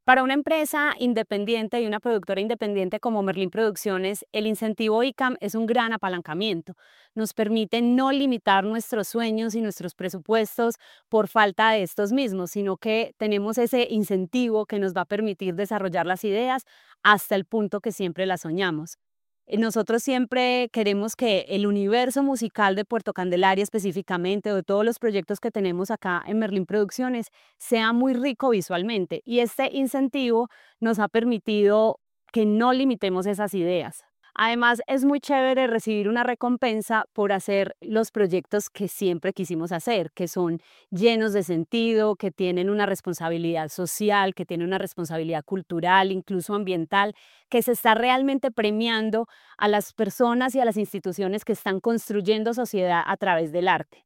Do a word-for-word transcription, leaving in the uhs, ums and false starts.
Para una empresa independiente y una productora independiente como Merlin Producciones, el incentivo I C A M es un gran apalancamiento. Nos permite no limitar nuestros sueños y nuestros presupuestos por falta de estos mismos, sino que tenemos ese incentivo que nos va a permitir desarrollar las ideas hasta el punto que siempre las soñamos. Eh, Nosotros siempre queremos que el universo musical de Puerto Candelaria específicamente, o de todos los proyectos que tenemos acá en Merlin Producciones, sea muy rico visualmente, y este incentivo nos ha permitido que no limitemos esas ideas. Además, es muy chévere recibir una recompensa por hacer los proyectos que siempre quisimos hacer, que son llenos de sentido, que tienen una responsabilidad social, que tienen una responsabilidad cultural, incluso ambiental, que se está realmente premiando a las personas y a las instituciones que están construyendo sociedad a través del arte.